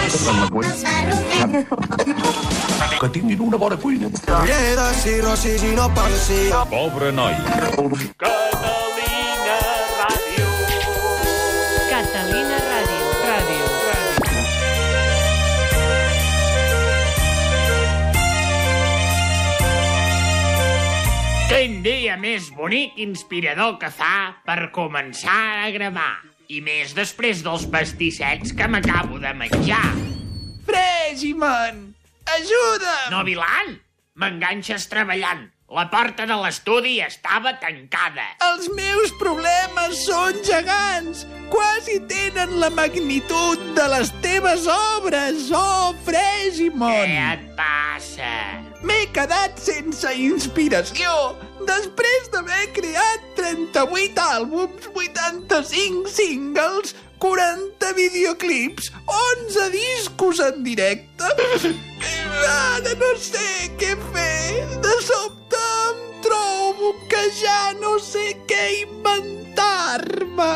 Que tinguin una bona cuina. Pobre noi. Catalina Ràdio. Catalina Ràdio. Quin dia més bonic i inspirador que fa per començar a gravar. I més després dels pastissets que m'acabo de menjar. Fregiment! Ajuda! No, Vilan, m'enganxes treballant. La porta de l'estudi estava tancada. Els meus problemes són gegants. Quasi tenen la magnitud de les teves obres, oh Fregiment! Què et passa? M'he quedat sense inspiració després d'haver creat 38 àlbums, 85 singles, 40 videoclips, 11 discos en directe. Ara no sé què fer. De sobte em trobo que ja no sé què inventar-me.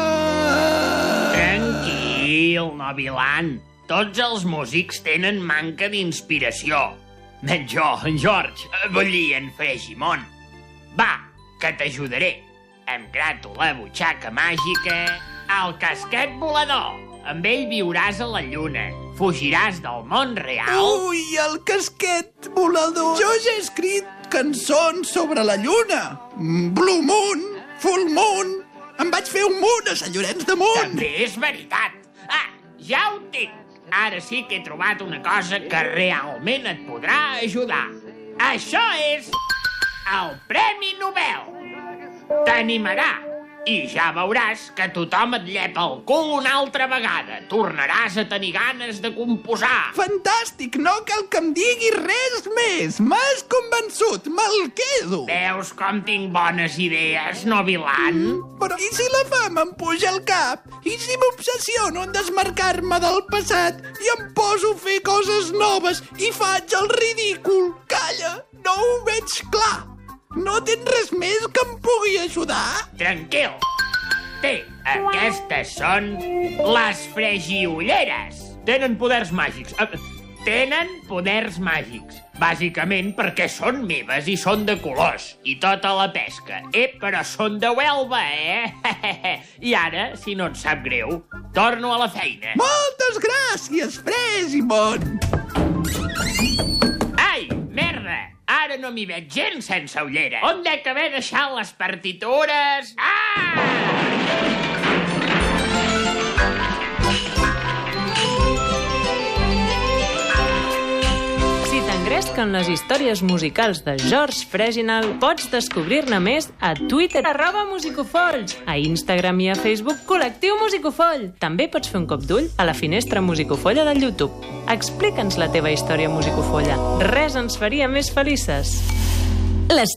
Tranquil, no, Vilan. Tots els músics tenen manca d'inspiració. Menys jo, en George, vull dir, en Fregiment. Va, que t'ajudaré. Em grato la butxaca màgica, el casquet volador. Amb ell viuràs a la lluna. Fugiràs del món real. Ui, el casquet volador. Jo ja he escrit cançons sobre la lluna. Blue Moon, Full Moon. Em vaig fer un munt a Sant Llorenç de Munt. També és veritat. Ah, ja ho tinc. Ara sí que he trobat una cosa que realment et podrà ajudar. Això és el Premi Nobel. T'animarà i ja veuràs que tothom et llepa el cul una altra vegada. Tornaràs a tenir ganes de composar. Fantàstic, no cal que em diguis res més. M'has convençut, me'l quedo. Veus com tinc bones idees, no, Vilan? Però i si la fama em puja al cap? I si m'obsessiono en desmarcar-me del passat i em poso a fer coses noves i faig el ridícul? Calla, no ho veig clar. No tens res més que em pugui ajudar? Tranquil. Té, aquestes són les fregiolleres. Tenen poders màgics. Tenen poders màgics. Bàsicament perquè són meves i són de colors. I tota la pesca. Però són de Huelva, I ara, si no et sap greu, torno a la feina. Moltes gràcies, Fregiment. Ai, merda! Ara no m'hi veig gens sense ullera. On dec haver deixat les partitures? Si t'engresquen les històries musicals de George Freginal, pots descobrir-ne més a Twitter, @musicofolls, a Instagram i a Facebook, Col·lectiu Musicofoll. També pots fer un cop d'ull a la finestra Musicofolla del YouTube. Explica'ns la teva història musicofolla. Res ens faria més felices.